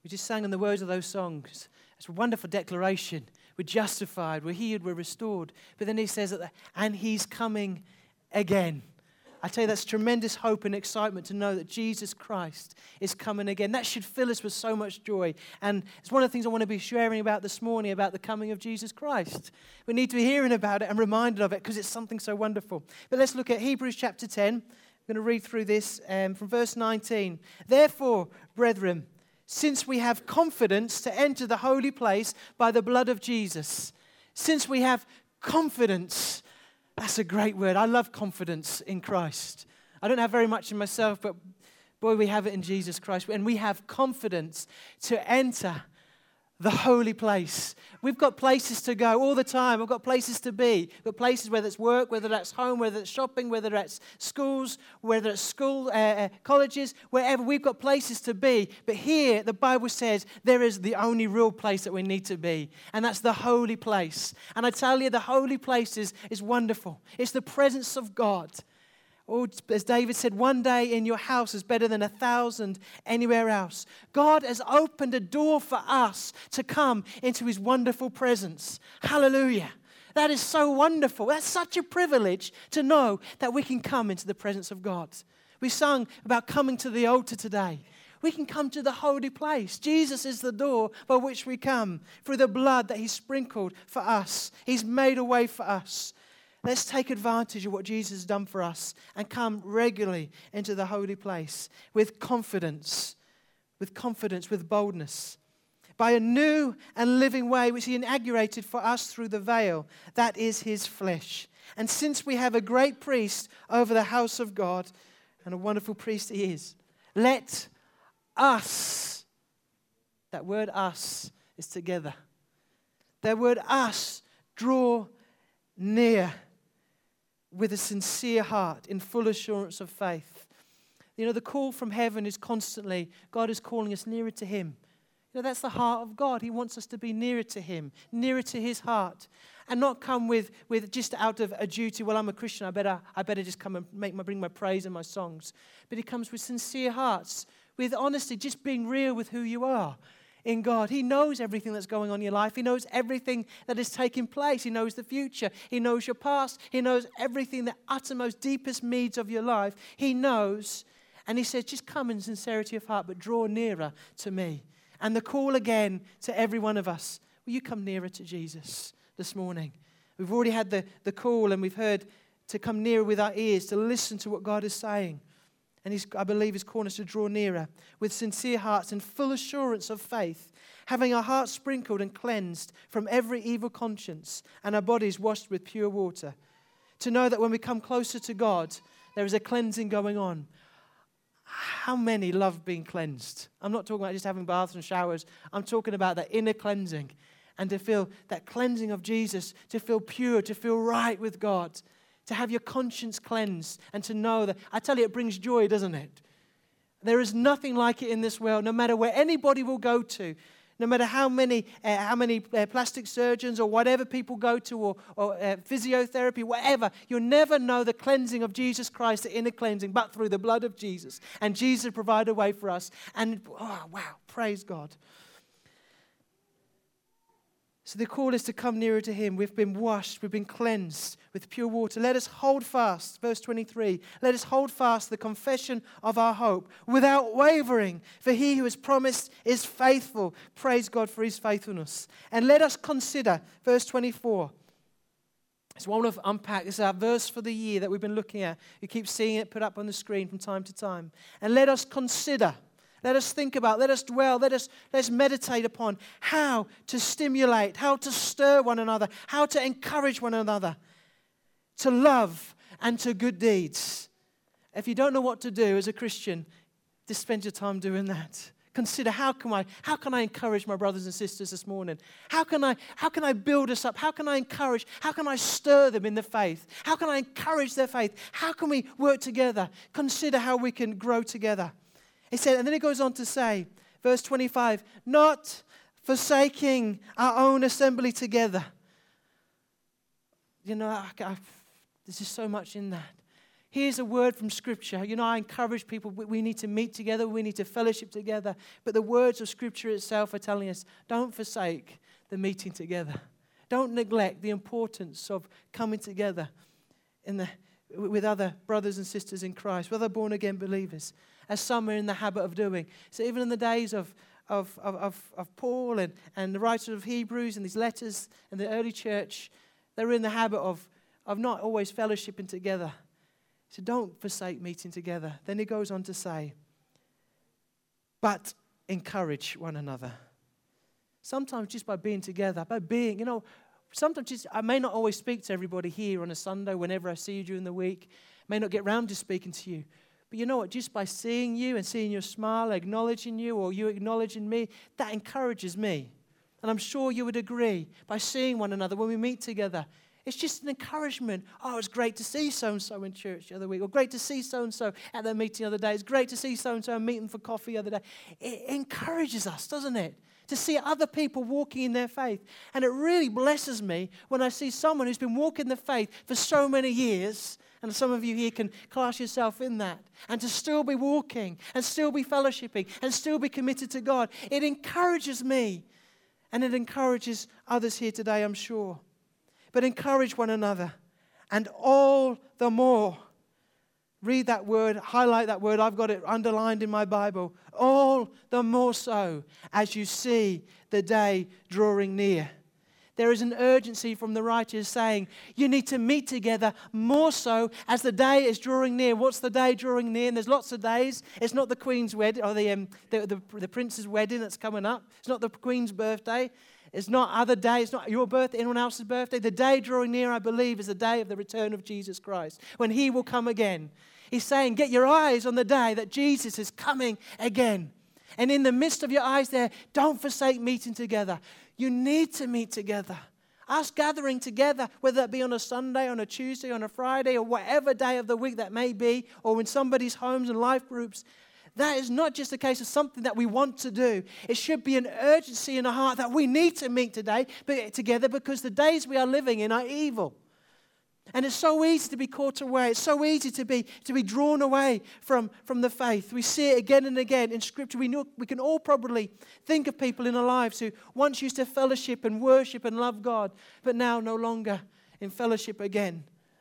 We just sang in the words of those songs. It's a wonderful declaration. We're justified, we're healed, we're restored. But then he says, and he's coming again. I tell you, that's tremendous hope and excitement to know that Jesus Christ is coming again. That should fill us with so much joy. And it's one of the things I want to be sharing about this morning, about the coming of Jesus Christ. We need to be hearing about it and reminded of it because it's something so wonderful. But let's look at Hebrews chapter 10. I'm going to read through this from verse 19. Therefore, brethren, since we have confidence to enter the holy place by the blood of Jesus, since we have confidence. That's a great word. I love confidence in Christ. I don't have very much in myself, but boy, we have it in Jesus Christ. And we have confidence to enter the holy place. We've got places to go all the time. We've got places to be. We've got places, whether it's work, whether that's home, whether it's shopping, whether that's schools, whether it's colleges, wherever. We've got places to be. But here, the Bible says there is the only real place that we need to be. And that's the holy place. And I tell you, the holy place is wonderful. It's the presence of God. Or as David said, one day in your house is better than 1,000 anywhere else. God has opened a door for us to come into his wonderful presence. Hallelujah. That is so wonderful. That's such a privilege to know that we can come into the presence of God. We sung about coming to the altar today. We can come to the holy place. Jesus is the door by which we come. Through the blood that he sprinkled for us. He's made a way for us. Let's take advantage of what Jesus has done for us and come regularly into the holy place with confidence, with boldness, by a new and living way which he inaugurated for us through the veil, that is his flesh. And since we have a great priest over the house of God, and a wonderful priest he is, let us, that word us is together, that word us, draw near with a sincere heart, in full assurance of faith. You know, the call from heaven is constantly, God is calling us nearer to him. You know, that's the heart of God. He wants us to be nearer to him, nearer to his heart. And not come with just out of a duty, well, I'm a Christian, I better just come and bring my praise and my songs. But he comes with sincere hearts, with honesty, just being real with who you are in God. He knows everything that's going on in your life. He knows everything that is taking place. He knows the future. He knows your past. He knows everything, the uttermost, deepest needs of your life. He knows. And he says, just come in sincerity of heart, but draw nearer to me. And the call again to every one of us, will you come nearer to Jesus this morning? We've already had the call and we've heard to come nearer with our ears, to listen to what God is saying. And I believe he's calling us to draw nearer with sincere hearts and full assurance of faith, having our hearts sprinkled and cleansed from every evil conscience and our bodies washed with pure water. To know that when we come closer to God, there is a cleansing going on. How many love being cleansed? I'm not talking about just having baths and showers. I'm talking about that inner cleansing and to feel that cleansing of Jesus, to feel pure, to feel right with God. To have your conscience cleansed and to know that, I tell you, it brings joy, doesn't it? There is nothing like it in this world, no matter where anybody will go to, no matter how many plastic surgeons or whatever people go to or physiotherapy, whatever, you'll never know the cleansing of Jesus Christ, the inner cleansing, but through the blood of Jesus. And Jesus provided a way for us. And, oh, wow, praise God. So the call is to come nearer to him. We've been washed, we've been cleansed with pure water. Let us hold fast, verse 23, let us hold fast the confession of our hope without wavering, for he who has promised is faithful. Praise God for his faithfulness. And let us consider, verse 24. It's one of unpack. This is our verse for the year that we've been looking at. You keep seeing it put up on the screen from time to time. And let us consider. Let us think about, let us dwell, let's meditate upon how to stimulate, how to stir one another, how to encourage one another to love and to good deeds. If you don't know what to do as a Christian, just spend your time doing that. Consider how can I encourage my brothers and sisters this morning? How can I build us up? How can I encourage? How can I stir them in the faith? How can I encourage their faith? How can we work together? Consider how we can grow together. He said, and then he goes on to say, verse 25, not forsaking our own assembly together. You know, there's just so much in that. Here's a word from Scripture. I encourage people, we need to meet together, we need to fellowship together. But the words of Scripture itself are telling us, don't forsake the meeting together. Don't neglect the importance of coming together with other brothers and sisters in Christ, with other born-again believers, as some are in the habit of doing. So even in the days of Paul and the writer of Hebrews and these letters and the early church, they were in the habit of not always fellowshipping together. So don't forsake meeting together. Then he goes on to say, but encourage one another. Sometimes just by being together, sometimes I may not always speak to everybody here on a Sunday whenever I see you during the week. May not get round to speaking to you. But you know what? Just by seeing you and seeing your smile, acknowledging you or you acknowledging me, that encourages me. And I'm sure you would agree, by seeing one another when we meet together, it's just an encouragement. Oh, it's great to see so-and-so in church the other week. Or great to see so-and-so at their meeting the other day. It's great to see so-and-so and meet them for coffee the other day. It encourages us, doesn't it? To see other people walking in their faith. And it really blesses me when I see someone who's been walking the faith for so many years, and some of you here can class yourself in that, and to still be walking, and still be fellowshipping, and still be committed to God. It encourages me, and it encourages others here today, I'm sure. But encourage one another, and all the more. Read that word, highlight that word. I've got it underlined in my Bible. All the more so as you see the day drawing near. There is an urgency from the writers saying you need to meet together more so as the day is drawing near. What's the day drawing near? And there's lots of days. It's not the Queen's wedding or the Prince's wedding that's coming up. It's not the Queen's birthday. It's not other day. It's not your birthday, anyone else's birthday. The day drawing near, I believe, is the day of the return of Jesus Christ, when he will come again. He's saying, get your eyes on the day that Jesus is coming again. And in the midst of your eyes there, don't forsake meeting together. You need to meet together. Us gathering together, whether that be on a Sunday, on a Tuesday, on a Friday, or whatever day of the week that may be, or in somebody's homes and life groups, that is not just a case of something that we want to do. It should be an urgency in our heart that we need to meet together because the days we are living in are evil. And it's so easy to be caught away. It's so easy to be drawn away from the faith. We see it again and again in Scripture. We can all probably think of people in our lives who once used to fellowship and worship and love God, but now no longer in fellowship again.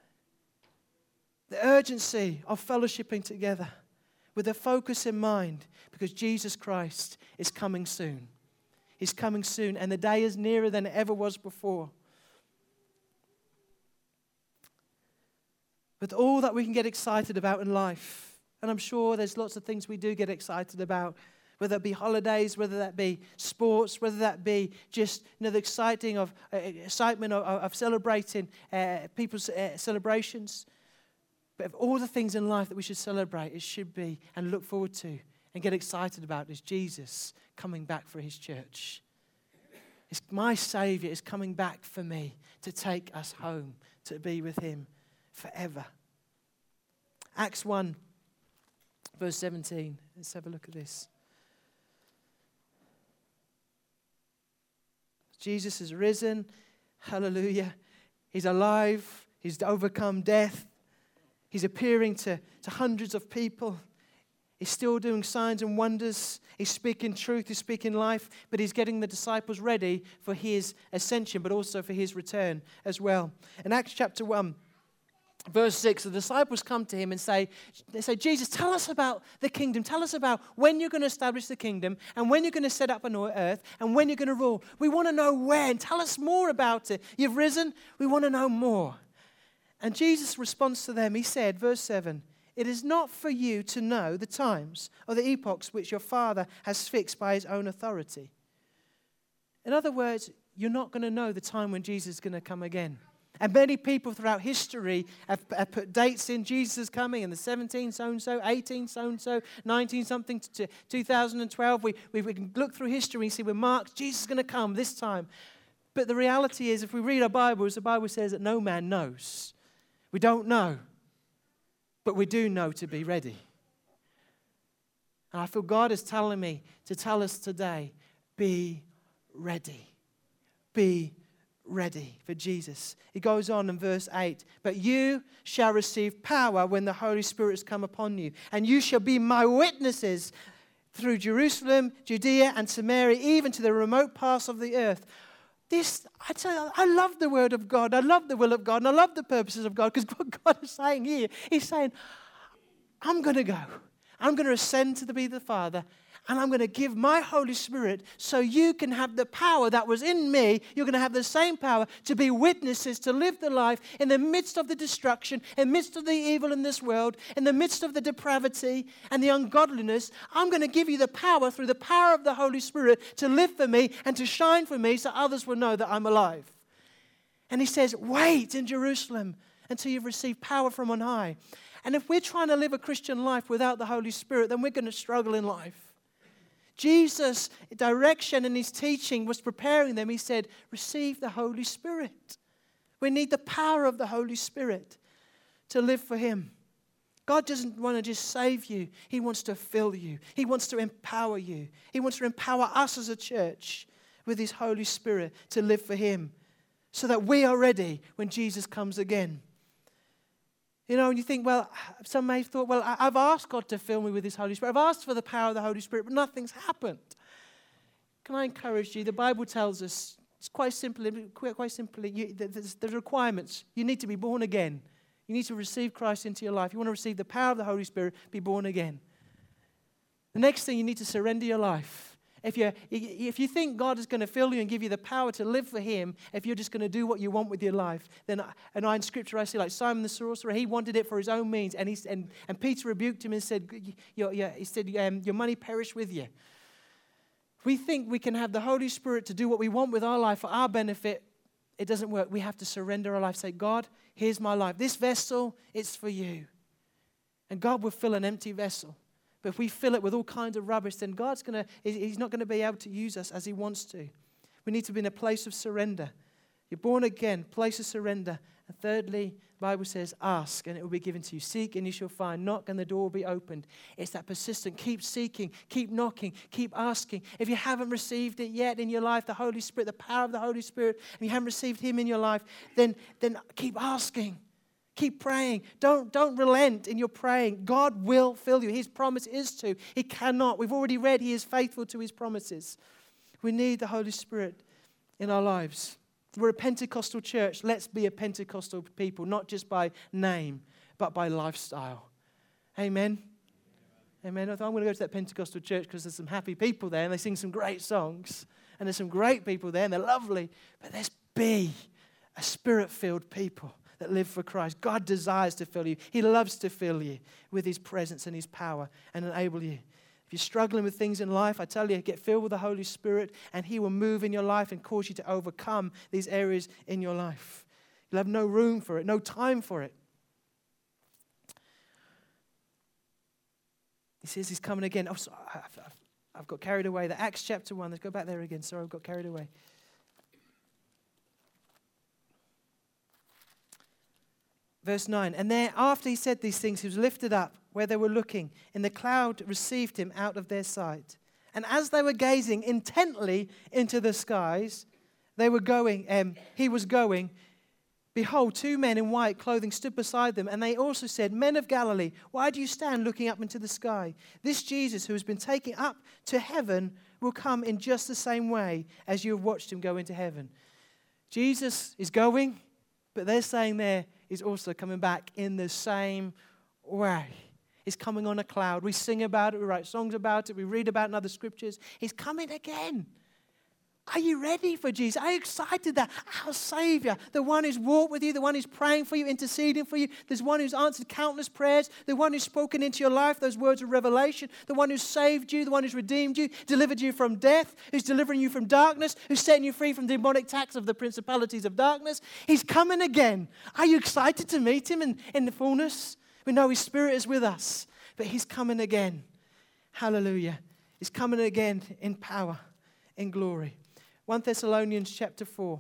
The urgency of fellowshipping together with a focus in mind, because Jesus Christ is coming soon. He's coming soon, and the day is nearer than it ever was before. With all that we can get excited about in life, and I'm sure there's lots of things we do get excited about, whether it be holidays, whether that be sports, whether that be just the excitement of celebrating people's celebrations. But of all the things in life that we should celebrate, it should be and look forward to and get excited about is Jesus coming back for his church. My Savior is coming back for me to take us home, to be with him forever. Acts 1, verse 17. Let's have a look at this. Jesus is risen. Hallelujah. He's alive. He's overcome death. He's appearing to hundreds of people. He's still doing signs and wonders. He's speaking truth. He's speaking life. But he's getting the disciples ready for his ascension, but also for his return as well. In Acts chapter 1, verse 6, the disciples come to him and say, Jesus, tell us about the kingdom. Tell us about when you're going to establish the kingdom and when you're going to set up on earth and when you're going to rule. We want to know when. Tell us more about it. You've risen. We want to know more. And Jesus responds to them. He said, verse 7, it is not for you to know the times or the epochs which your Father has fixed by his own authority. In other words, you're not going to know the time when Jesus is going to come again. And many people throughout history have put dates in. Jesus is coming in the 17 so-and-so, 18 so-and-so, 19 something to 2012. We can look through history and see we're marked, Jesus is going to come this time. But the reality is, if we read our Bibles, the Bible says that no man knows. We don't know, but we do know to be ready. And I feel God is telling me to tell us today, be ready. Be ready for Jesus. He goes on in verse 8, but you shall receive power when the Holy Spirit has come upon you, and you shall be my witnesses through Jerusalem, Judea, and Samaria, even to the remote parts of the earth. I love the word of God. I love the will of God, and I love the purposes of God, because what God is saying here, He's saying, I'm going to go. I'm going to ascend to be the Father, and I'm going to give my Holy Spirit so you can have the power that was in me. You're going to have the same power to be witnesses, to live the life in the midst of the destruction, in the midst of the evil in this world, in the midst of the depravity and the ungodliness. I'm going to give you the power through the power of the Holy Spirit to live for me and to shine for me so others will know that I'm alive. And He says, wait in Jerusalem until you've received power from on high. And if we're trying to live a Christian life without the Holy Spirit, then we're going to struggle in life. Jesus' direction and His teaching was preparing them. He said, receive the Holy Spirit. We need the power of the Holy Spirit to live for Him. God doesn't want to just save you. He wants to fill you. He wants to empower you. He wants to empower us as a church with His Holy Spirit to live for Him so that we are ready when Jesus comes again. You know, and you think, well, some may have thought, well, I've asked God to fill me with His Holy Spirit. I've asked for the power of the Holy Spirit, but nothing's happened. Can I encourage you? The Bible tells us, it's quite simply, there's requirements. You need to be born again. You need to receive Christ into your life. You want to receive the power of the Holy Spirit, be born again. The next thing, you need to surrender your life. If you think God is going to fill you and give you the power to live for Him, if you're just going to do what you want with your life, then in Scripture I see like Simon the sorcerer, he wanted it for his own means, and Peter rebuked him and said, your money perish with you. We think we can have the Holy Spirit to do what we want with our life for our benefit. It doesn't work. We have to surrender our life. Say, God, here's my life. This vessel, it's for you. And God will fill an empty vessel. But if we fill it with all kinds of rubbish, then He's not going to be able to use us as He wants to. We need to be in a place of surrender. You're born again, place of surrender. And thirdly, the Bible says, ask and it will be given to you. Seek and you shall find. Knock and the door will be opened. It's that persistent. Keep seeking, keep knocking, keep asking. If you haven't received it yet in your life, the Holy Spirit, the power of the Holy Spirit, and you haven't received Him in your life, then keep asking. Keep praying. Don't relent in your praying. God will fill you. His promise is to. He cannot. We've already read He is faithful to His promises. We need the Holy Spirit in our lives. We're a Pentecostal church. Let's be a Pentecostal people, not just by name, but by lifestyle. Amen? Amen. I'm going to go to that Pentecostal church because there's some happy people there and they sing some great songs. And there's some great people there and they're lovely. But let's be a Spirit-filled people that live for Christ. God desires to fill you. He loves to fill you with His presence and His power and enable you. If you're struggling with things in life, I tell you, get filled with the Holy Spirit and He will move in your life and cause you to overcome these areas in your life. You'll have no room for it, no time for it. He says He's coming again. Oh, sorry, I've got carried away. The Acts chapter 1. Let's go back there again. Sorry, I've got carried away. Verse 9, and there after He said these things, He was lifted up where they were looking, and the cloud received Him out of their sight. And as they were gazing intently into the skies, He was going, behold, 2 men in white clothing stood beside them, and they also said, Men of Galilee, why do you stand looking up into the sky? This Jesus who has been taken up to heaven will come in just the same way as you have watched Him go into heaven. Jesus is going, but they're saying there, He's also coming back in the same way. He's coming on a cloud. We sing about it. We write songs about it. We read about it in other scriptures. He's coming again. Are you ready for Jesus? Are you excited that our Savior, the one who's walked with you, the one who's praying for you, interceding for you, there's one who's answered countless prayers, the one who's spoken into your life those words of revelation, the one who's saved you, the one who's redeemed you, delivered you from death, who's delivering you from darkness, who's setting you free from demonic attacks of the principalities of darkness. He's coming again. Are you excited to meet Him in the fullness? We know His Spirit is with us, but He's coming again. Hallelujah. He's coming again in power, in glory. 1 Thessalonians chapter 4.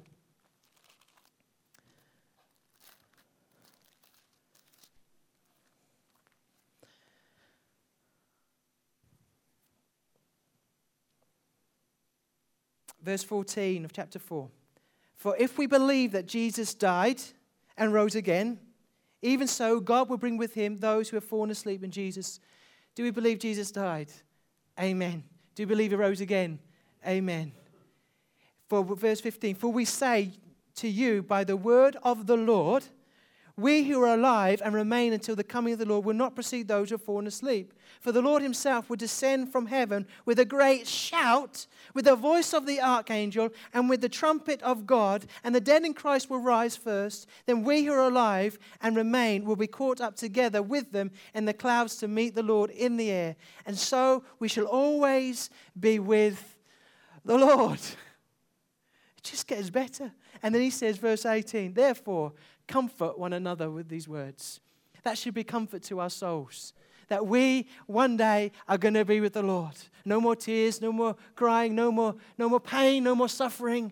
Verse 14 of chapter 4. For if we believe that Jesus died and rose again, even so God will bring with him those who have fallen asleep in Jesus. Do we believe Jesus died? Amen. Do you believe he rose again? Amen. For verse 15, for we say to you by the word of the Lord, we who are alive and remain until the coming of the Lord will not precede those who have fallen asleep. For the Lord himself will descend from heaven with a great shout, with the voice of the archangel, and with the trumpet of God, and the dead in Christ will rise first. Then we who are alive and remain will be caught up together with them in the clouds to meet the Lord in the air. And so we shall always be with the Lord. It just gets better. And then he says, verse 18, therefore, comfort one another with these words. That should be comfort to our souls. That we one day are going to be with the Lord. No more tears, no more crying, no more pain, no more suffering.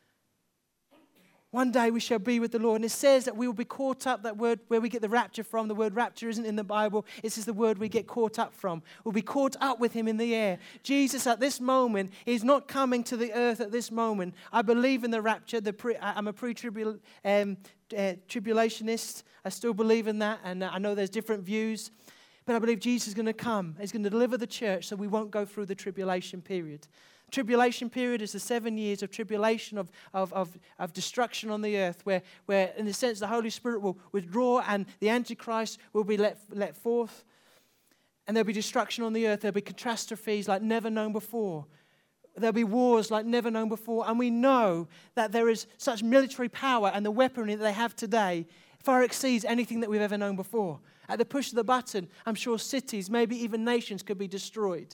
One day we shall be with the Lord. And it says that we will be caught up, that word where we get the rapture from. The word rapture isn't in the Bible. It's just the word we get caught up from. We'll be caught up with him in the air. Jesus at this moment is not coming to the earth at this moment. I believe in the rapture. I'm a tribulationist. I still believe in that. And I know there's different views. But I believe Jesus is going to come. He's going to deliver the church so we won't go through the tribulation period. Tribulation period is the 7 years of tribulation, of destruction on the earth, where in a sense the Holy Spirit will withdraw and the Antichrist will be let forth. And there'll be destruction on the earth. There'll be catastrophes like never known before. There'll be wars like never known before. And we know that there is such military power, and the weaponry that they have today far exceeds anything that we've ever known before. At the push of the button, I'm sure cities, maybe even nations could be destroyed.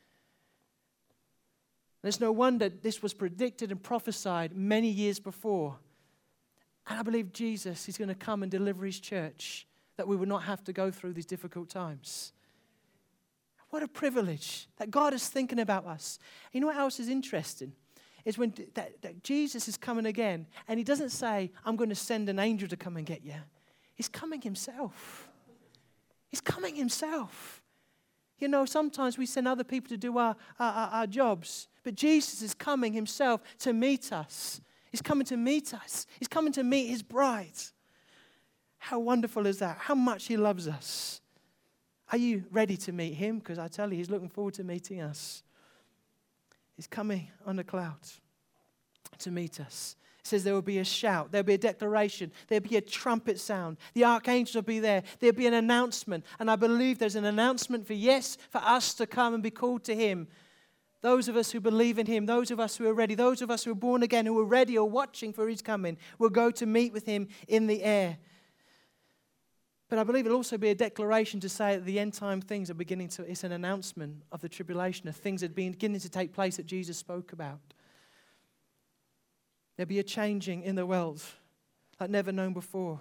And it's no wonder this was predicted and prophesied many years before. And I believe Jesus is going to come and deliver his church, that we will not have to go through these difficult times. What a privilege that God is thinking about us. You know what else is interesting? Is when that Jesus is coming again, and he doesn't say, I'm going to send an angel to come and get you. He's coming himself. He's coming himself. You know, sometimes we send other people to do our jobs, but Jesus is coming himself to meet us. He's coming to meet us. He's coming to meet his bride. How wonderful is that? How much he loves us. Are you ready to meet him? Because I tell you, he's looking forward to meeting us. He's coming on the clouds to meet us. It says there will be a shout, there'll be a declaration, there'll be a trumpet sound. The archangels will be there. There'll be an announcement. And I believe there's an announcement for us to come and be called to him. Those of us who believe in him, those of us who are ready, those of us who are born again, who are ready or watching for his coming, will go to meet with him in the air. But I believe it'll also be a declaration to say that the end time things are beginning to, it's an announcement of the tribulation, of things that are beginning to take place that Jesus spoke about. There'll be a changing in the world like never known before.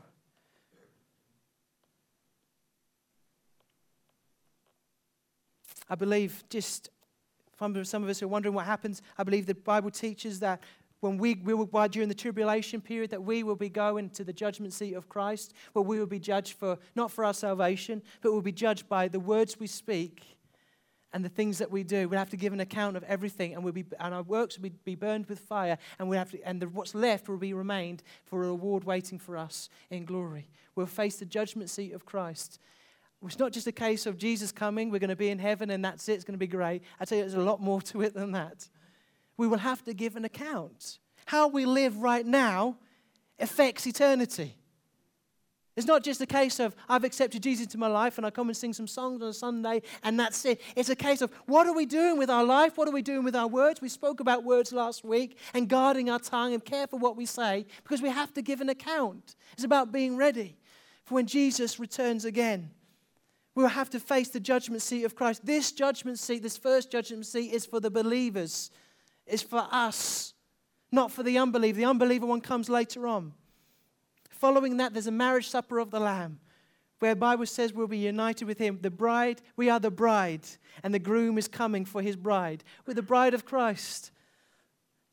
I believe some of us are wondering what happens. I believe the Bible teaches that when we will, during the tribulation period, that we will be going to the judgment seat of Christ, where we will be judged not for our salvation, but we'll be judged by the words we speak and the things that we do. We'll have to give an account of everything, and our works will be burned with fire, and what's left will be remained for a reward waiting for us in glory. We'll face the judgment seat of Christ. It's not just a case of Jesus coming, we're going to be in heaven, and that's it, it's going to be great. I tell you, there's a lot more to it than that. We will have to give an account. How we live right now affects eternity. It's not just a case of, I've accepted Jesus into my life and I come and sing some songs on a Sunday and that's it. It's a case of, what are we doing with our life? What are we doing with our words? We spoke about words last week and guarding our tongue and careful what we say, because we have to give an account. It's about being ready for when Jesus returns again. We'll have to face the judgment seat of Christ. This judgment seat, this first judgment seat, is for the believers. It's for us, not for the unbeliever. The unbeliever one comes later on. Following that, there's a marriage supper of the Lamb, where the Bible says we'll be united with him. The bride, we are the bride, and the groom is coming for his bride. We're the bride of Christ.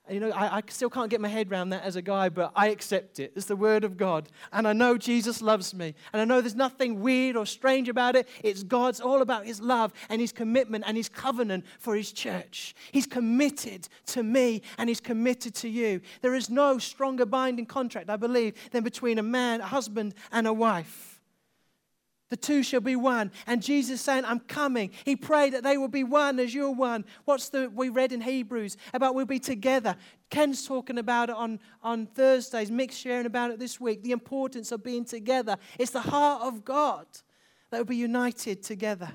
You know, I still can't get my head around that as a guy, but I accept it. It's the word of God. And I know Jesus loves me. And I know there's nothing weird or strange about it. It's God's all about his love and his commitment and his covenant for his church. He's committed to me and he's committed to you. There is no stronger binding contract, I believe, than between a man, a husband, and a wife. The two shall be one. And Jesus is saying, I'm coming. He prayed that they will be one as you're one. We read in Hebrews about we'll be together. Ken's talking about it on Thursdays. Mick's sharing about it this week. The importance of being together. It's the heart of God that will be united together.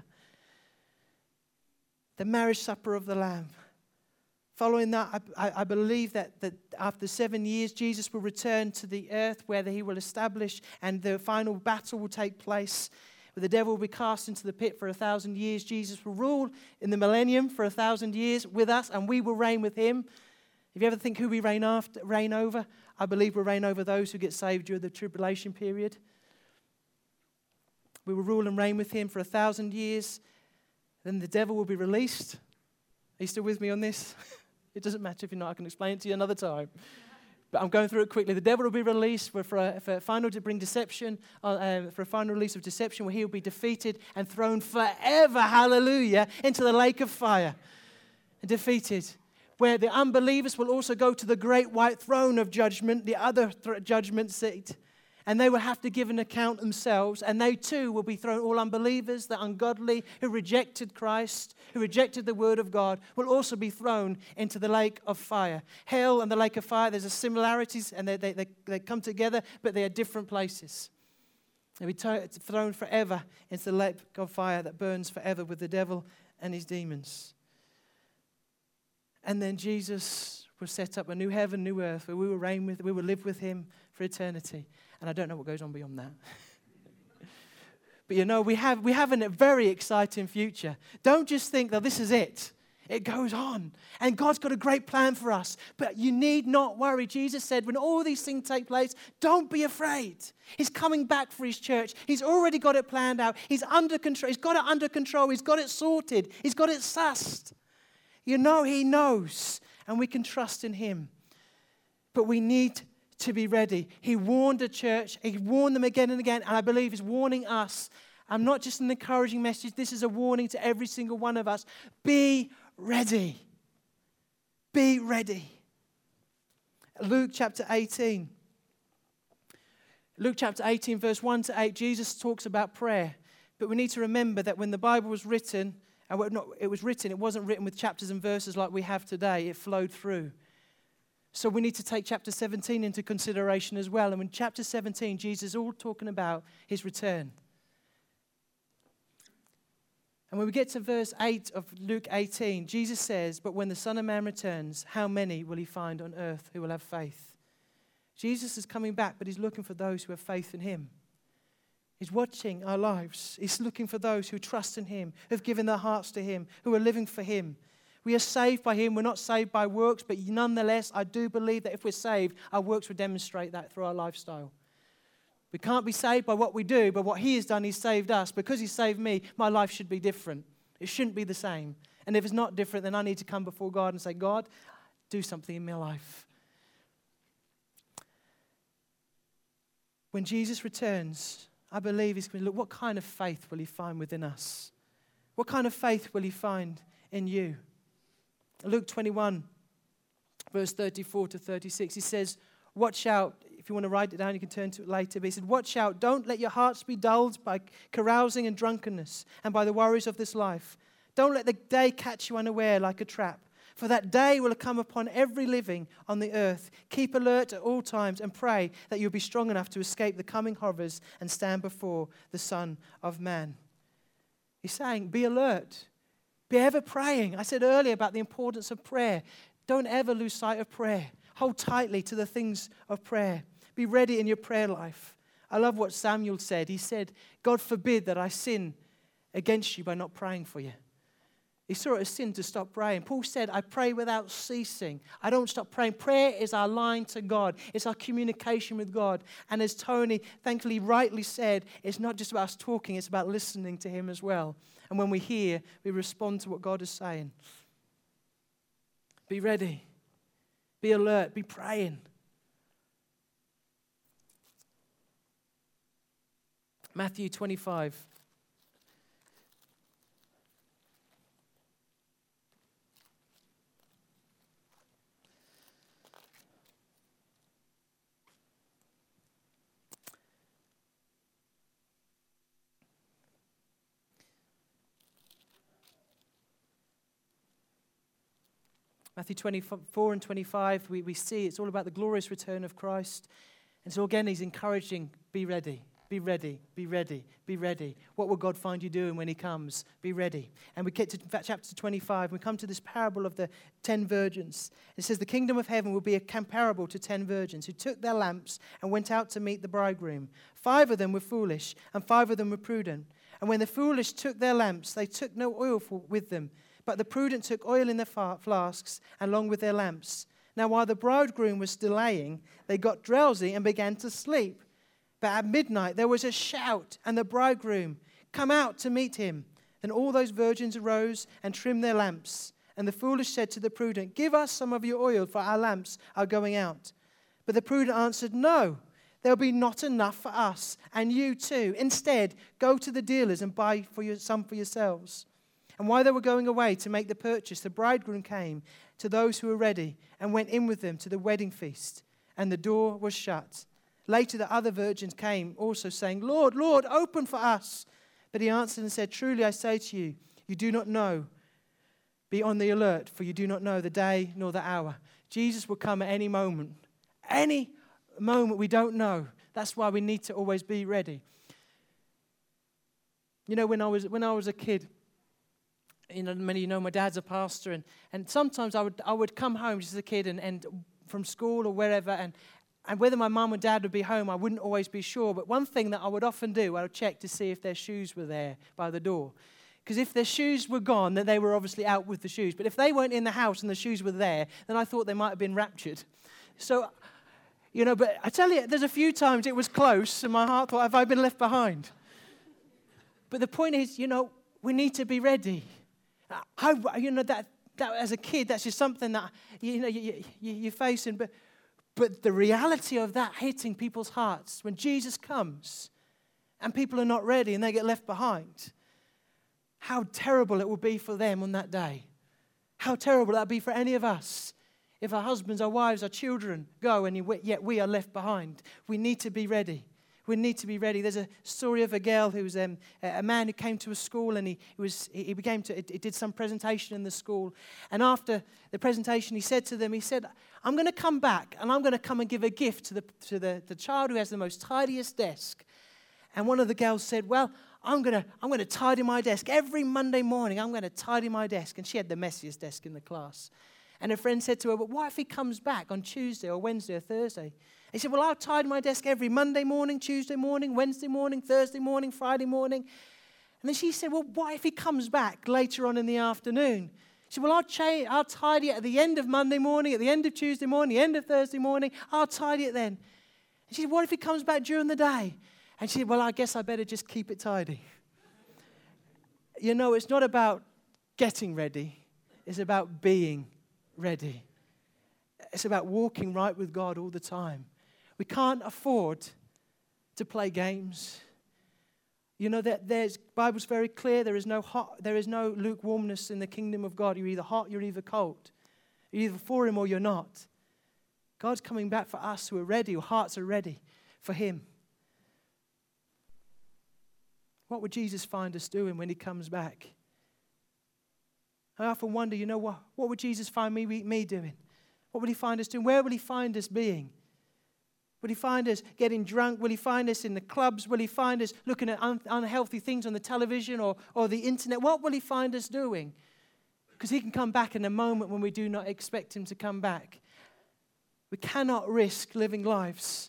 The marriage supper of the Lamb. Following that, I believe that after 7 years, Jesus will return to the earth where he will establish and the final battle will take place. Where the devil will be cast into the pit for 1,000 years. Jesus will rule in the millennium for 1,000 years with us and we will reign with him. If you ever think who we reign over, I believe we'll reign over those who get saved during the tribulation period. We will rule and reign with him for 1,000 years. Then the devil will be released. Are you still with me on this? It doesn't matter if you're not. I can explain it to you another time. But I'm going through it quickly. The devil will be released for a final to bring deception, for a final release of deception where he will be defeated and thrown forever, hallelujah, into the lake of fire. And defeated. Where the unbelievers will also go to the great white throne of judgment, the other judgment seat. And they will have to give an account themselves. And they too will be thrown, all unbelievers, the ungodly, who rejected Christ, who rejected the word of God, will also be thrown into the lake of fire. Hell and the lake of fire, there's a similarities and they come together, but they are different places. They'll be thrown forever into the lake of fire that burns forever with the devil and his demons. And then Jesus will set up a new heaven, new earth, where we will live with him for eternity. And I don't know what goes on beyond that. But you know, we have a very exciting future. Don't just think that this is it. It goes on. And God's got a great plan for us. But you need not worry. Jesus said, when all these things take place, don't be afraid. He's coming back for his church. He's already got it planned out. He's under control. He's got it under control. He's got it sorted. He's got it sussed. You know, he knows. And we can trust in him. But we need to be ready. He warned the church. He warned them again and again. And I believe he's warning us. I'm not just an encouraging message. This is a warning to every single one of us. Be ready. Be ready. Luke chapter 18. Luke chapter 18, verse 1 to 8, Jesus talks about prayer. But we need to remember that when the Bible was written, it wasn't written with chapters and verses like we have today. It flowed through. So we need to take chapter 17 into consideration as well. And in chapter 17, Jesus is all talking about his return. And when we get to verse 8 of Luke 18, Jesus says, but when the Son of Man returns, how many will he find on earth who will have faith? Jesus is coming back, but he's looking for those who have faith in him. He's watching our lives. He's looking for those who trust in him, who have given their hearts to him, who are living for him. We are saved by him. We're not saved by works, but nonetheless, I do believe that if we're saved, our works will demonstrate that through our lifestyle. We can't be saved by what we do, but what he has done, he's saved us. Because he saved me, my life should be different. It shouldn't be the same. And if it's not different, then I need to come before God and say, God, do something in my life. When Jesus returns, I believe he's going to look, what kind of faith will he find within us? What kind of faith will he find in you? Luke 21, verse 34 to 36, he says, watch out. If you want to write it down, you can turn to it later. But he said, watch out. Don't let your hearts be dulled by carousing and drunkenness and by the worries of this life. Don't let the day catch you unaware like a trap. For that day will come upon every living on the earth. Keep alert at all times and pray that you'll be strong enough to escape the coming horrors and stand before the Son of Man. He's saying, be alert. Be ever praying. I said earlier about the importance of prayer. Don't ever lose sight of prayer. Hold tightly to the things of prayer. Be ready in your prayer life. I love what Samuel said. He said, God forbid that I sin against you by not praying for you. He saw it as sin to stop praying. Paul said, I pray without ceasing. I don't stop praying. Prayer is our line to God. It's our communication with God. And as Tony thankfully rightly said, it's not just about us talking, it's about listening to him as well. And when we hear, we respond to what God is saying. Be ready. Be alert. Be praying. Matthew 25. Matthew 24 and 25, we see it's all about the glorious return of Christ. And so again, he's encouraging, be ready, be ready, be ready, be ready. What will God find you doing when he comes? Be ready. And we get to chapter 25, we come to this parable of the 10 virgins. It says, the kingdom of heaven will be comparable to 10 virgins who took their lamps and went out to meet the bridegroom. 5 of them were foolish and 5 of them were prudent. And when the foolish took their lamps, they took no oil with them. But the prudent took oil in their flasks along with their lamps. Now while the bridegroom was delaying, they got drowsy and began to sleep. But at midnight there was a shout, and the bridegroom, come out to meet him. Then all those virgins arose and trimmed their lamps. And the foolish said to the prudent, give us some of your oil, for our lamps are going out. But the prudent answered, no, there will be not enough for us, and you too. Instead, go to the dealers and buy some for yourselves. And while they were going away to make the purchase, the bridegroom came to those who were ready and went in with them to the wedding feast. And the door was shut. Later the other virgins came also saying, Lord, Lord, open for us. But he answered and said, truly I say to you, you do not know. Be on the alert, for you do not know the day nor the hour. Jesus will come at any moment. Any moment we don't know. That's why we need to always be ready. You know, when I was a kid, many of you know my dad's a pastor, and sometimes I would come home just as a kid and from school or wherever, and whether my mum or dad would be home, I wouldn't always be sure. But one thing that I would often do, I would check to see if their shoes were there by the door. Because if their shoes were gone, then they were obviously out with the shoes. But if they weren't in the house and the shoes were there, then I thought they might have been raptured. So, but I tell you, there's a few times it was close, and my heart thought, have I been left behind? But the point is, we need to be ready. That as a kid, that's just something that, you're facing. But the reality of that hitting people's hearts when Jesus comes and people are not ready and they get left behind, how terrible it will be for them on that day. How terrible that would be for any of us if our husbands, our wives, our children go and yet we are left behind. We need to be ready. We need to be ready. There's a story of a girl who was a man who came to a school, and he did some presentation in the school. And after the presentation, he said to them, I'm going to come back, and I'm going to come and give a gift to the child who has the most tidiest desk. And one of the girls said, well, I'm going to tidy my desk. Every Monday morning, I'm going to tidy my desk. And she had the messiest desk in the class. And her friend said to her, but what if he comes back on Tuesday or Wednesday or Thursday? He said, well, I'll tidy my desk every Monday morning, Tuesday morning, Wednesday morning, Thursday morning, Friday morning. And then she said, well, what if he comes back later on in the afternoon? She said, well, I'll tidy it at the end of Monday morning, at the end of Tuesday morning, the end of Thursday morning. I'll tidy it then. And she said, what if he comes back during the day? And she said, well, I guess I better just keep it tidy. It's not about getting ready. It's about being ready. It's about walking right with God all the time. We can't afford to play games. Bible's very clear. There is no lukewarmness in the kingdom of God. You're either hot, you're either cold. You're either for him or you're not. God's coming back for us who are ready, whose hearts are ready for him. What would Jesus find us doing when he comes back? I often wonder, what would Jesus find me doing? What would he find us doing? Where will he find us being? Will he find us getting drunk? Will he find us in the clubs? Will he find us looking at unhealthy things on the television or the internet? What will he find us doing? Because he can come back in a moment when we do not expect him to come back. We cannot risk living lives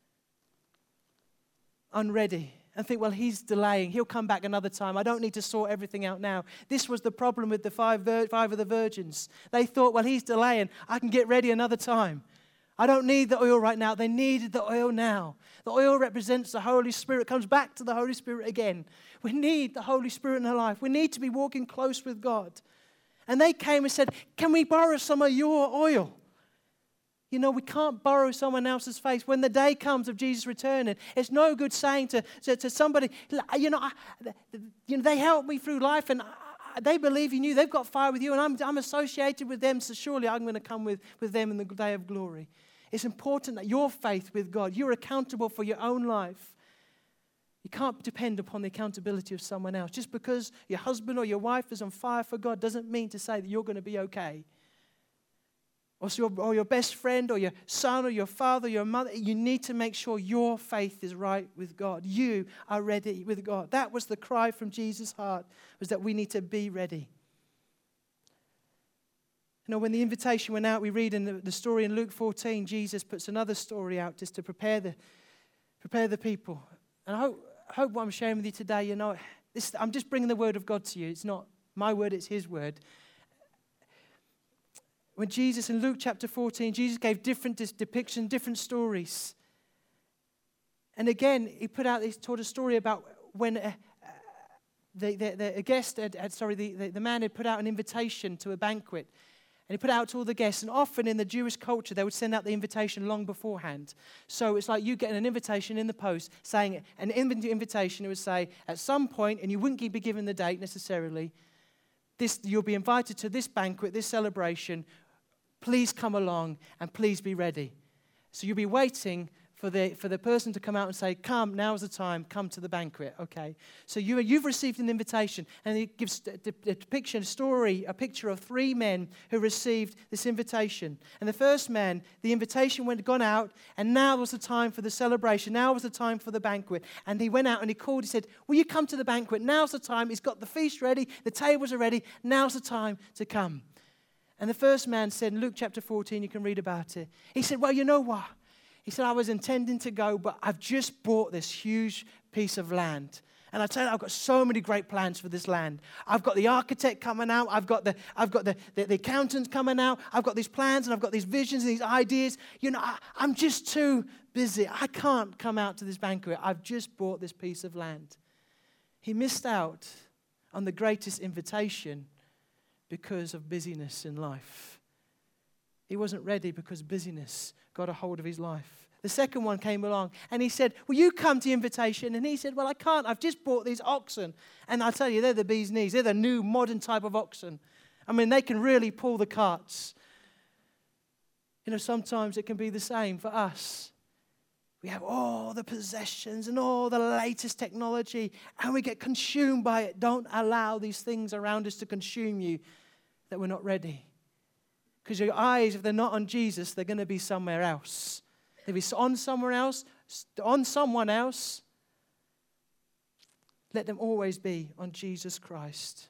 unready and think, well, he's delaying. He'll come back another time. I don't need to sort everything out now. This was the problem with the five of the virgins. They thought, well, he's delaying. I can get ready another time. I don't need the oil right now. They needed the oil now. The oil represents the Holy Spirit. It comes back to the Holy Spirit again. We need the Holy Spirit in our life. We need to be walking close with God. And they came and said, can we borrow some of your oil? You know, we can't borrow someone else's faith. When the day comes of Jesus returning, it's no good saying to somebody, they helped me through life and they believe in you. They've got fire with you and I'm associated with them, so surely I'm going to come with them in the day of glory. It's important that your faith with God, you're accountable for your own life. You can't depend upon the accountability of someone else. Just because your husband or your wife is on fire for God doesn't mean to say that you're going to be okay. Or your best friend or your son or your father, your mother, you need to make sure your faith is right with God. You are ready with God. That was the cry from Jesus' heart, was that we need to be ready. You know, when the invitation went out, we read in the story in Luke 14, Jesus puts another story out just to prepare the people. And I hope what I'm sharing with you today, you know, I'm just bringing the word of God to you. It's not my word, it's his word. When Jesus, in Luke chapter 14, Jesus gave different depictions, different stories. And again, he told a story about when the man had put out an invitation to a banquet. And he put it out to all the guests. And often in the Jewish culture, they would send out the invitation long beforehand. So it's like you getting an invitation in the post saying, an invitation, it would say, at some point, and you wouldn't be given the date necessarily, you'll be invited to this banquet, this celebration. Please come along and please be ready. So you'll be waiting for the person to come out and say, come, now's the time, come to the banquet, okay? So you've received an invitation, and it gives a picture of three men who received this invitation. And the first man, the invitation gone out, and now was the time for the celebration, now was the time for the banquet. And he went out and he called, he said, will you come to the banquet? Now's the time, he's got the feast ready, the tables are ready, now's the time to come. And the first man said, in Luke chapter 14, you can read about it, he said, well, you know what? He said, I was intending to go, but I've just bought this huge piece of land. And I tell you, I've got so many great plans for this land. I've got the architect coming out. I've got the accountant coming out. I've got these plans and I've got these visions and these ideas. You know, I'm just too busy. I can't come out to this banquet. I've just bought this piece of land. He missed out on the greatest invitation because of busyness in life. He wasn't ready because busyness got a hold of his life. The second one came along and he said, will you come to the invitation? And he said, well, I can't. I've just bought these oxen. And I tell you, they're the bee's knees. They're the new modern type of oxen. I mean, they can really pull the carts. You know, sometimes it can be the same for us. We have all the possessions and all the latest technology and we get consumed by it. Don't allow these things around us to consume you that we're not ready. Because your eyes, if they're not on Jesus, they're going to be somewhere else. If it's on someone else, let them always be on Jesus Christ.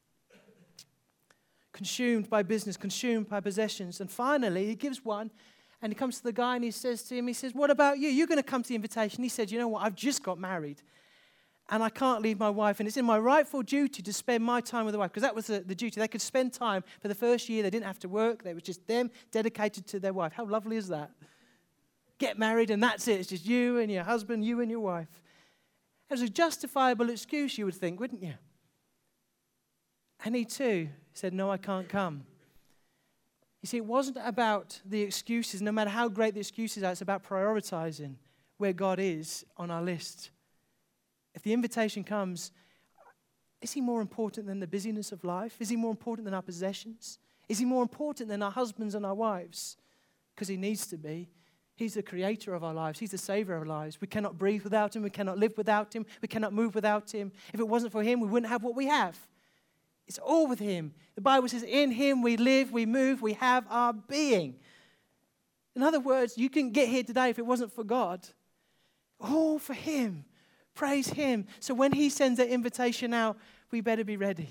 Consumed by business, consumed by possessions. And finally, he gives one, and he comes to the guy and he says to him, what about you? You're going to come to the invitation. He said, you know what, I've just got married. And I can't leave my wife. And it's in my rightful duty to spend my time with the wife. Because that was the duty. They could spend time for the first year. They didn't have to work. They were just them dedicated to their wife. How lovely is that? Get married and that's it. It's just you and your husband, you and your wife. It was a justifiable excuse, you would think, wouldn't you? And he too said, no, I can't come. You see, it wasn't about the excuses. No matter how great the excuses are, it's about prioritizing where God is on our list. If the invitation comes, is he more important than the busyness of life? Is he more important than our possessions? Is he more important than our husbands and our wives? Because he needs to be. He's the creator of our lives. He's the savior of our lives. We cannot breathe without him. We cannot live without him. We cannot move without him. If it wasn't for him, we wouldn't have what we have. It's all with him. The Bible says, in him we live, we move, we have our being. In other words, you couldn't get here today if it wasn't for God. All for him. Praise him. So when he sends that invitation out, we better be ready.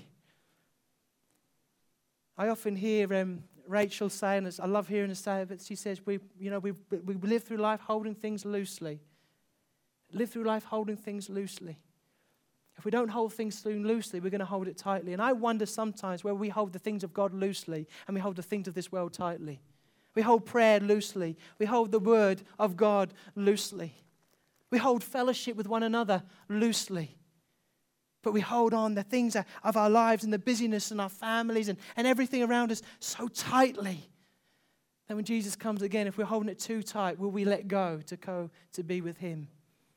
I often hear Rachel say, and I love hearing her say it, but she says, we live through life holding things loosely. Live through life holding things loosely. If we don't hold things loosely, we're going to hold it tightly. And I wonder sometimes where we hold the things of God loosely and we hold the things of this world tightly. We hold prayer loosely. We hold the word of God loosely. We hold fellowship with one another loosely. But we hold on the things of our lives and the busyness and our families and everything around us so tightly That when Jesus comes again, if we're holding it too tight, will we let go to be with him?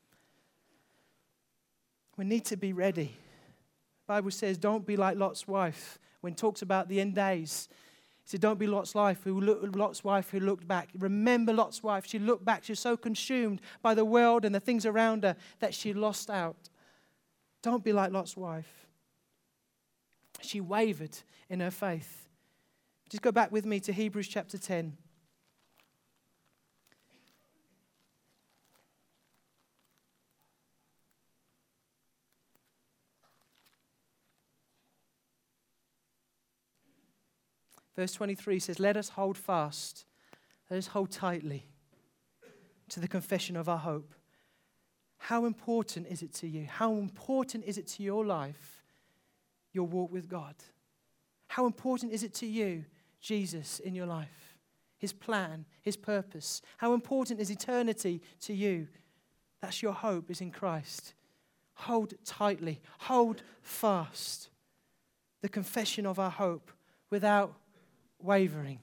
We need to be ready. The Bible says, don't be like Lot's wife. When it talks about the end days, it said, don't be Lot's wife who looked back. Remember Lot's wife. She looked back. She was so consumed by the world and the things around her that she lost out. Don't be like Lot's wife. She wavered in her faith. Just go back with me to Hebrews chapter 10. Verse 23 says, let us hold fast, let us hold tightly to the confession of our hope. How important is it to you? How important is it to your life, your walk with God? How important is it to you, Jesus, in your life? His plan, his purpose. How important is eternity to you? That's your hope, is in Christ. Hold tightly, hold fast the confession of our hope without wavering.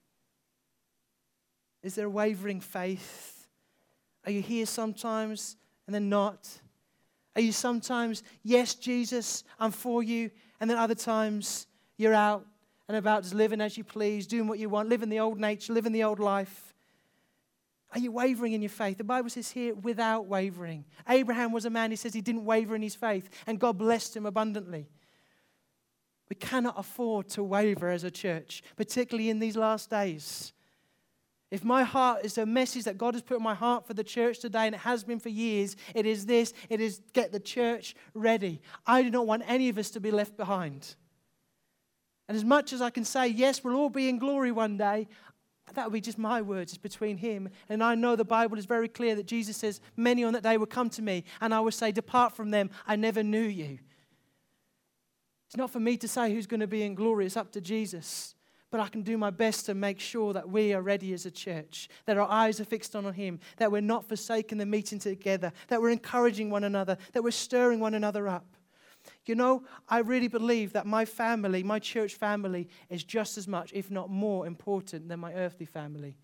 Is there a wavering faith? Are you here sometimes and then not? Are you sometimes, yes, Jesus, I'm for you, and then other times you're out and about just living as you please, doing what you want, living the old nature, living the old life? Are you wavering in your faith? The Bible says here, without wavering. Abraham was a man, he says he didn't waver in his faith, and God blessed him abundantly. We cannot afford to waver as a church, particularly in these last days. If my heart is a message that God has put in my heart for the church today, and it has been for years, it is this, it is get the church ready. I do not want any of us to be left behind. And as much as I can say, yes, we'll all be in glory one day, that will be just my words. It's between him. And I know the Bible is very clear that Jesus says, many on that day will come to me, and I will say, depart from them, I never knew you. It's not for me to say who's going to be in glory. It's up to Jesus. But I can do my best to make sure that we are ready as a church, that our eyes are fixed on him, that we're not forsaking the meeting together, that we're encouraging one another, that we're stirring one another up. You know, I really believe that my family, my church family, is just as much, if not more, important than my earthly family.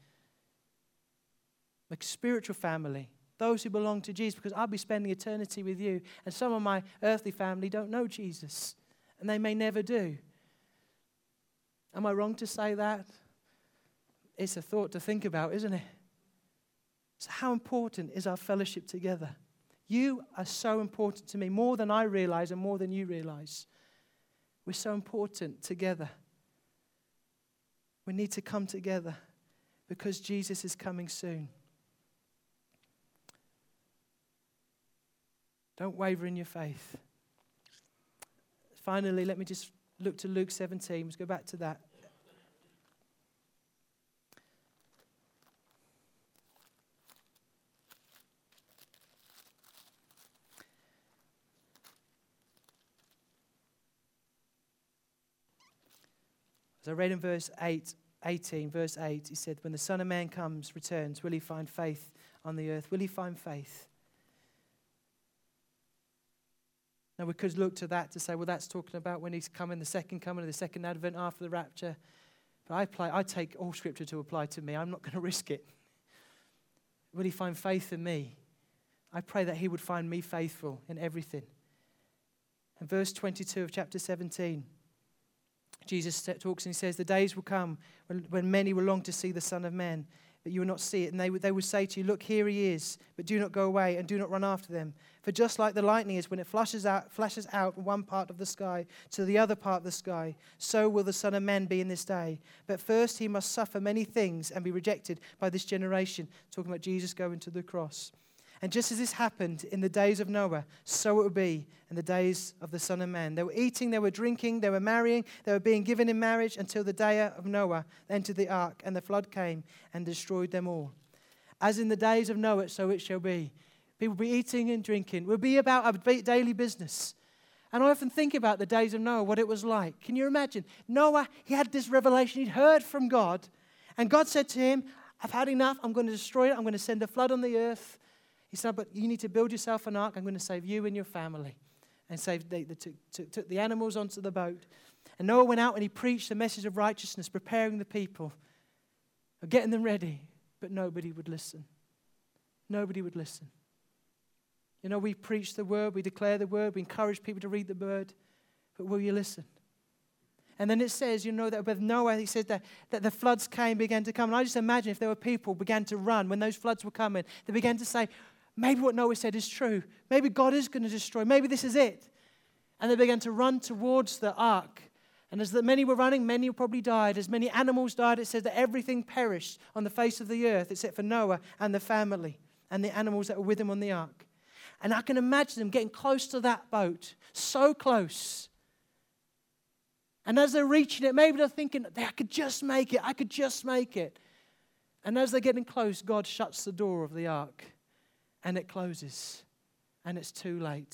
My spiritual family, those who belong to Jesus, because I'll be spending eternity with you, and some of my earthly family don't know Jesus. And they may never do. Am I wrong to say that? It's a thought to think about, isn't it? So how important is our fellowship together? You are so important to me, more than I realize and more than you realize. We're so important together. We need to come together because Jesus is coming soon. Don't waver in your faith. Finally, let me just look to Luke 17. Let's go back to that. As I read in verse 18, verse 8, he said, when the Son of Man returns, will he find faith on the earth? Will he find faith? Now, we could look to that to say, well, that's talking about when he's coming, the second coming, the second advent after the rapture. But I take all Scripture to apply to me. I'm not going to risk it. Will he find faith in me? I pray that he would find me faithful in everything. And verse 22 of chapter 17, Jesus talks and he says, the days will come when many will long to see the Son of Man, but you will not see it. And they would say to you, look, here he is, but do not go away and do not run after them. For just like the lightning is when it flashes out from one part of the sky to the other part of the sky, so will the Son of Man be in this day. But first he must suffer many things and be rejected by this generation. Talking about Jesus going to the cross. And just as this happened in the days of Noah, so it will be in the days of the Son of Man. They were eating, they were drinking, they were marrying, they were being given in marriage until the day of Noah entered the ark, and the flood came and destroyed them all. As in the days of Noah, so it shall be. People will be eating and drinking. We'll be about our daily business. And I often think about the days of Noah, what it was like. Can you imagine? Noah, he had this revelation. He'd heard from God. And God said to him, I've had enough. I'm going to destroy it. I'm going to send a flood on the earth. He said, but you need to build yourself an ark. I'm going to save you and your family. And took the animals onto the boat. And Noah went out and he preached the message of righteousness, preparing the people. of getting them ready, but nobody would listen. Nobody would listen. You know, we preach the word, we declare the word, we encourage people to read the word, but will you listen? And then it says, you know, that with Noah, he said that the floods began to come. And I just imagine if there were people began to run when those floods were coming, they began to say, maybe what Noah said is true. Maybe God is going to destroy. Maybe this is it. And they began to run towards the ark. And as many were running, many probably died. As many animals died, it says that everything perished on the face of the earth except for Noah and the family and the animals that were with him on the ark. And I can imagine them getting close to that boat, so close. And as they're reaching it, maybe they're thinking, I could just make it, I could just make it. And as they're getting close, God shuts the door of the ark and it closes. And it's too late.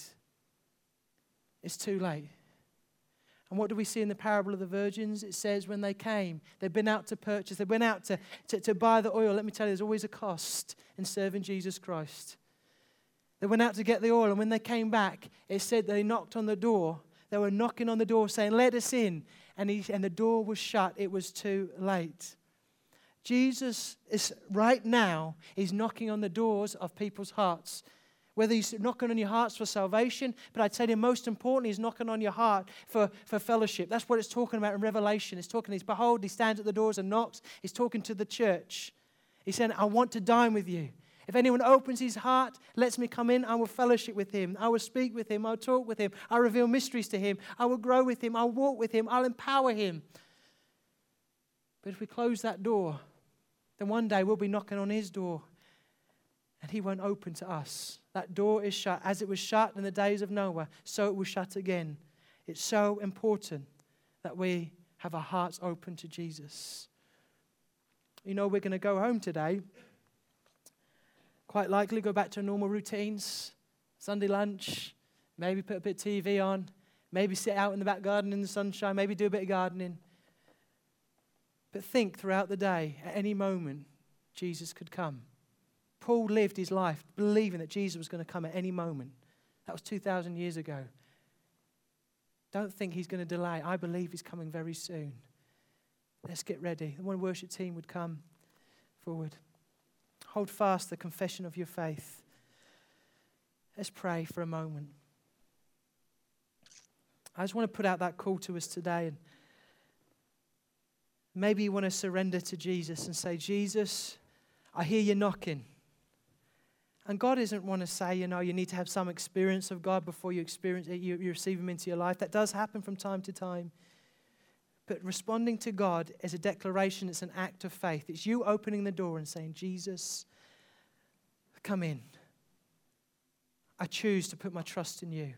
It's too late. And what do we see in the parable of the virgins? It says when they came, they'd been out to purchase, they went out to buy the oil. Let me tell you, there's always a cost in serving Jesus Christ. They went out to get the oil, and when they came back, it said they knocked on the door. They were knocking on the door saying, let us in. And the door was shut. It was too late. Jesus is right now, he's knocking on the doors of people's hearts. Whether he's knocking on your hearts for salvation, but I tell you, most importantly, he's knocking on your heart for fellowship. That's what it's talking about in Revelation. It's talking, behold, he stands at the doors and knocks. He's talking to the church. He's saying, I want to dine with you. If anyone opens his heart, lets me come in, I will fellowship with him. I will speak with him. I'll talk with him. I'll reveal mysteries to him. I will grow with him. I'll walk with him. I'll empower him. But if we close that door, then one day we'll be knocking on his door and he won't open to us. That door is shut. As it was shut in the days of Noah, so it will shut again. It's so important that we have our hearts open to Jesus. You know, we're going to go home today. Quite likely go back to normal routines, Sunday lunch, maybe put a bit of TV on, maybe sit out in the back garden in the sunshine, maybe do a bit of gardening. But think throughout the day, at any moment, Jesus could come. Paul lived his life believing that Jesus was going to come at any moment. That was 2,000 years ago. Don't think he's going to delay. I believe he's coming very soon. Let's get ready. The one worship team would come forward. Hold fast the confession of your faith. Let's pray for a moment. I just want to put out that call to us today. And maybe you want to surrender to Jesus and say, Jesus, I hear you knocking. And God doesn't want to say, you need to have some experience of God before you experience it, you receive him into your life. That does happen from time to time. But responding to God is a declaration. It's an act of faith. It's you opening the door and saying, Jesus, come in. I choose to put my trust in you.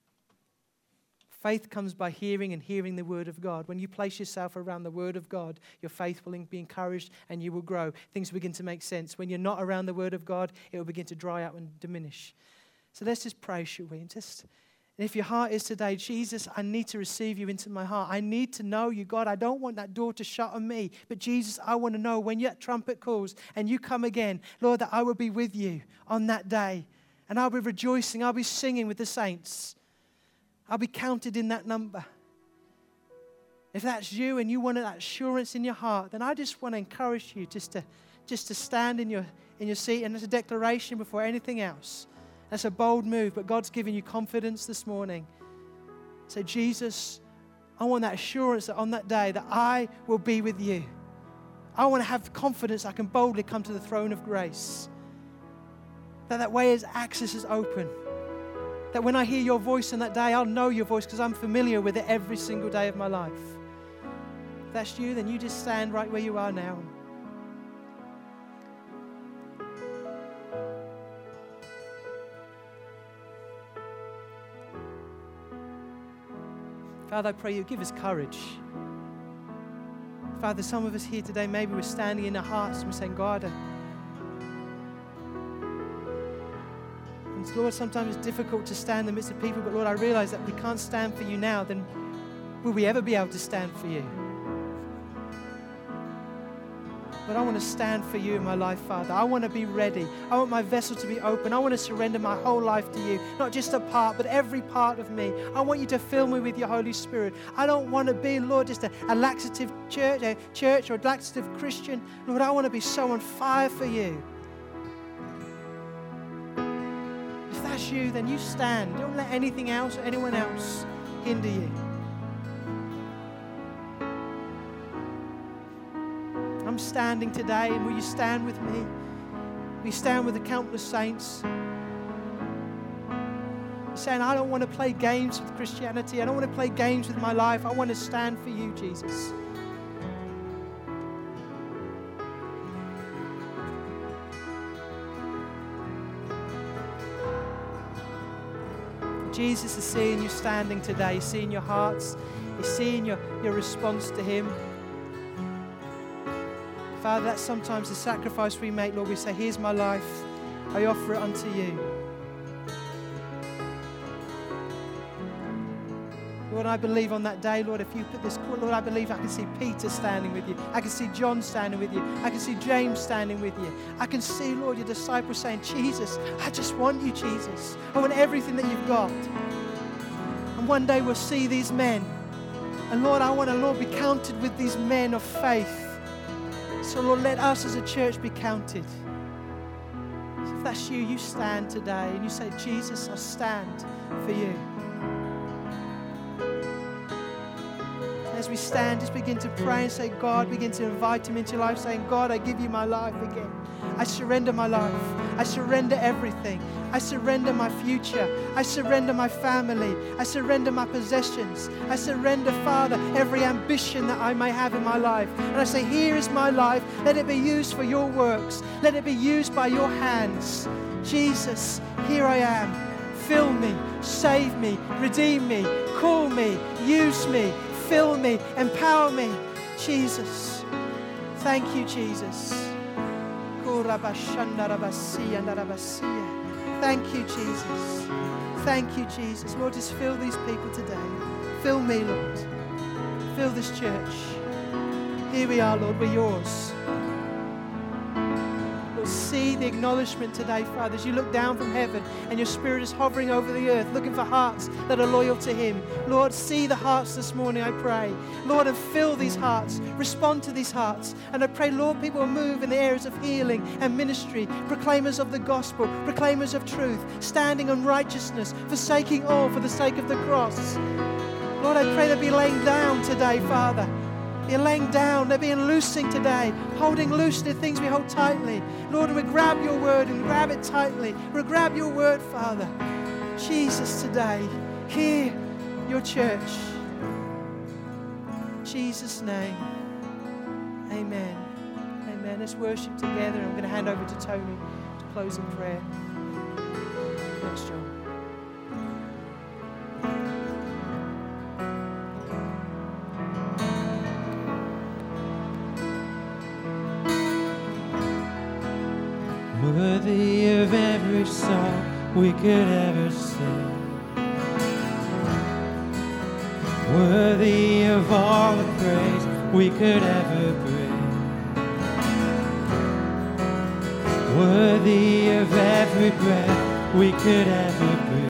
Faith comes by hearing and hearing the word of God. When you place yourself around the word of God, your faith will be encouraged and you will grow. Things begin to make sense. When you're not around the word of God, it will begin to dry out and diminish. So let's just pray, shall we? And if your heart is today, Jesus, I need to receive you into my heart. I need to know you, God. I don't want that door to shut on me. But Jesus, I want to know when that trumpet calls and you come again, Lord, that I will be with you on that day. And I'll be rejoicing. I'll be singing with the saints. I'll be counted in that number. If that's you and you want that assurance in your heart, then I just want to encourage you just to stand in your seat. And it's a declaration before anything else. That's a bold move, but God's giving you confidence this morning. Say, Jesus, I want that assurance that on that day that I will be with you. I want to have confidence I can boldly come to the throne of grace. That way as access is open. That when I hear your voice on that day, I'll know your voice because I'm familiar with it every single day of my life. If that's you, then you just stand right where you are now. Father, I pray you give us courage. Father, some of us here today, maybe we're standing in our hearts and we're saying, God, and Lord, sometimes it's difficult to stand in the midst of people, but Lord, I realize that we can't stand for you now, then will we ever be able to stand for you? But I want to stand for you in my life, Father. I want to be ready. I want my vessel to be open. I want to surrender my whole life to you, not just a part, but every part of me. I want you to fill me with your Holy Spirit. I don't want to be, Lord, just a laxative church or a laxative Christian. Lord, I want to be so on fire for you. If that's you, then you stand. Don't let anything else or anyone else hinder you. I'm standing today, and will you stand with me? We stand with the countless saints. You're saying, I don't want to play games with Christianity. I don't want to play games with my life. I want to stand for you, Jesus. Jesus is seeing you standing today. He's seeing your hearts. He's seeing your response to Him. Father, that's sometimes the sacrifice we make, Lord. We say, here's my life. I offer it unto you. Lord, I believe on that day, Lord, if you put this, Lord, I believe I can see Peter standing with you. I can see John standing with you. I can see James standing with you. I can see, Lord, your disciples saying, Jesus, I just want you, Jesus. I want everything that you've got. And one day we'll see these men. And Lord, I want to, Lord, be counted with these men of faith. So, Lord, let us as a church be counted. So if that's you, you stand today and you say, Jesus, I stand for you. As we stand, just begin to pray and say, God, begin to invite Him into your life, saying, God, I give you my life again. I surrender my life. I surrender everything. I surrender my future. I surrender my family. I surrender my possessions. I surrender, Father, every ambition that I may have in my life. And I say, here is my life. Let it be used for your works. Let it be used by your hands. Jesus, here I am. Fill me, save me, redeem me, call me, use me, fill me, empower me. Jesus, thank you, Jesus. Thank you, Jesus. Thank you, Jesus. Lord, just fill these people today. Fill me, Lord. Fill this church. Here we are, Lord. We're yours. Lord, see the acknowledgement today, Father, as you look down from heaven and your Spirit is hovering over the earth, looking for hearts that are loyal to Him. Lord, see the hearts this morning, I pray. Lord, and fill these hearts. Respond to these hearts. And I pray, Lord, people will move in the areas of healing and ministry, proclaimers of the gospel, proclaimers of truth, standing on righteousness, forsaking all for the sake of the cross. Lord, I pray they'll be laying down today, Father. They're laying down, they're being loosing today, holding loose the things we hold tightly. Lord, we grab your word and grab it tightly. We grab your word, Father. Jesus, today, hear your church. In Jesus' name, amen. Amen. Let's worship together. I'm going to hand over to Tony to close in prayer. Thanks, John. Worthy of every song we could ever sing, worthy of all the praise we could ever bring, worthy of every breath we could ever breathe.